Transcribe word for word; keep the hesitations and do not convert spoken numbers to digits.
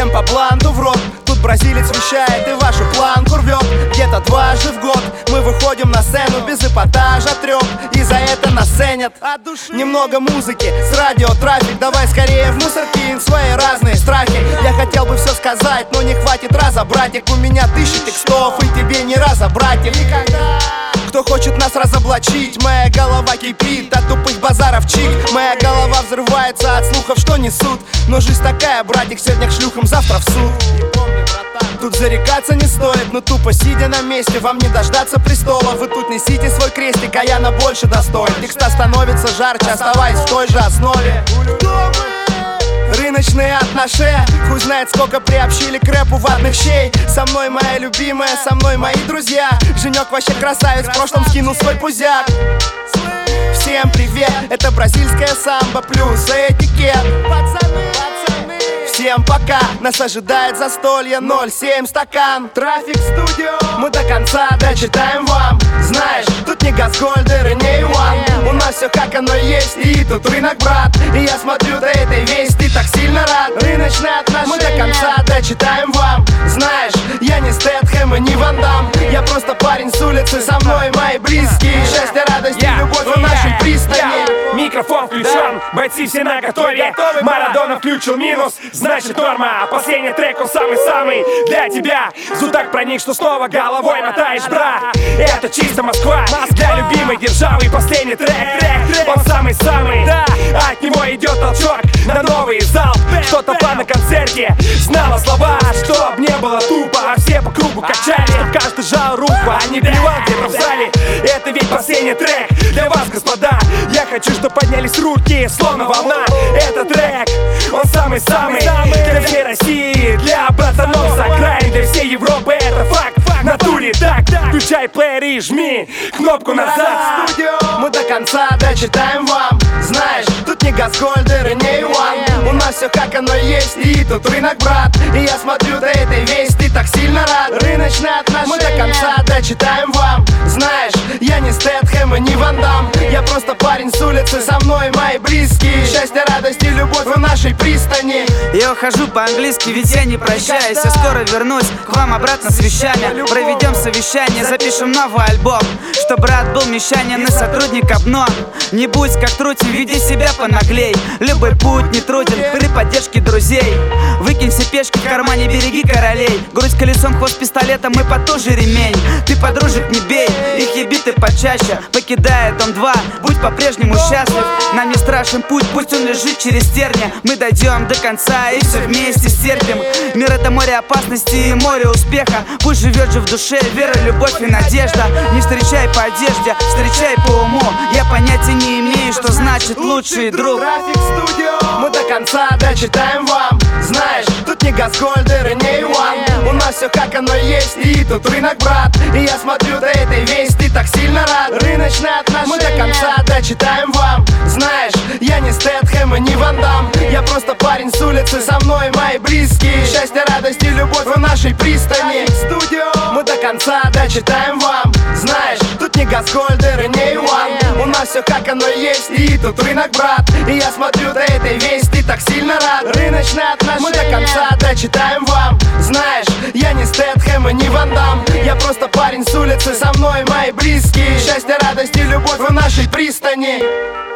всем по бланту в рот. Тут бразилец вещает и вашу планку рвет. Где-то дважды в год мы выходим на сцену без эпатажа трёп, и за это нас ценят от души. Немного музыки, с радио трафик. Давай скорее в мусор кинь свои разные страхи. Я хотел бы все сказать, но не хватит разобрать их. У меня тысячи текстов, и тебе не разобрать их никогда. Кто хочет нас разоблачить, моя голова кипит от тупых базаров чик. Моя голова взрывается от слухов, что несут. Но жизнь такая, братик, сегодня к шлюхам, завтра в суд. Тут зарекаться не стоит, но тупо сидя на месте вам не дождаться престола. Вы тут несите свой крестик, а я на больше достоин. Текста становится жарче, оставаясь в той же основе. Рыночные отношения, хуй знает сколько приобщили к рэпу ватных щей. Со мной моя любимая, со мной мои друзья. Женек вообще красавец, в прошлом скинул свой пузяк. Всем привет, это бразильская самбо плюс этикет. Всем пока, нас ожидает застолье, ноль семь стакан. Трафик студио, мы до конца дочитаем вам. Знаешь, тут не Газгольдер и не Иван. У нас все как оно есть, и тут рынок, брат. И я смотрю, до этой вести так сильно рад. Рыночные отношения, мы до конца дочитаем вам. Знаешь, я не Стэтхэм и не Ван Дам. Я просто парень с улицы, со мной мои близкие. Счастье, радость и любовь в нашей пристани. Микрофон включен, бойцы все наготове. Марадона включил минус, значит норма. Последний трек, он самый-самый для тебя. Звук так проник, что снова головой мотаешь, брат. Это чисто Москва, для любимой державы. Последний трек, трек, он самый-самый. От него идет толчок на новый зал. Кто-то на концерте знала слова, чтоб не было тупо, а все по кругу качали, чтоб каждый жал руку, а не блевал где-то в зале. Это ведь последний трек для вас, господа. Я хочу, чтобы поднялись руки, словно волна. Этот трек, он самый-самый для всей России, для братанов с окраин, для всей Европы. Это факт, в натуре так. Включай плеер и жми кнопку назад. Мы до конца дочитаем вам. Знаешь, тут не Газгольдер и не Иван. У нас все как оно есть, и тут рынок, брат. И я смотрю, до этой вести так сильно рад. Рыночные отношения, мы до конца дочитаем вам. Знаешь, я не Стэтхэм и не Ван Дам. Я просто парень с улицы, со мной мои близкие. Счастье, радость и любовь в нашей пристани. Я ухожу по-английски, ведь я не прощаюсь. Я скоро вернусь к вам обратно с вещами. Проведем совещание, запишем новый альбом. Что брат был мещанин и сотрудник обно. Не будь как Трутень, веди себя понаглей. Любой путь не труден при поддержке друзей. Выкинь все пешки в кармане, береги королей. Грудь колесом, хвост пистолетом и потуже ремень. Ты подружек не бей, их еби ты почаще. Покидая дом два, будь по-прежнему счастлив. Нам не страшен путь, пусть он лежит через терния. Мы дойдем до конца и все вместе стерпим. Мир — это море опасности и море успеха. Пусть живет же в душе вера, любовь и надежда. Не встречай по одежде, встречай по уму. Я понятия не имею, что значит лучший друг. Трафик студио, мы до конца дочитаем вам. Знаешь, тут не Газгольдер и не Иван. У нас все как оно есть, и тут рынок, брат. И я смотрю, до этой вести так сильно рад. Рыночные отношения, мы до конца дочитаем вам. Знаешь, я не Стэтхэм и не Ван Дам. Я просто парень с улицы, со мной мои близкие. Счастье, радость и любовь в нашей пристани. Студио, мы до конца дочитаем вам. Знаешь, тут не Газгольдер и не Иван. У нас все как оно есть, и тут рынок, брат. И я смотрю, до этой вести так сильно рад. Рыночные отношения, мы до конца дочитаем вам. Знаешь, я не Стэтхэм и не Ван Дам. Я просто парень с улицы, со мной мои близкие. Счастье, радость и любовь в нашей пристани.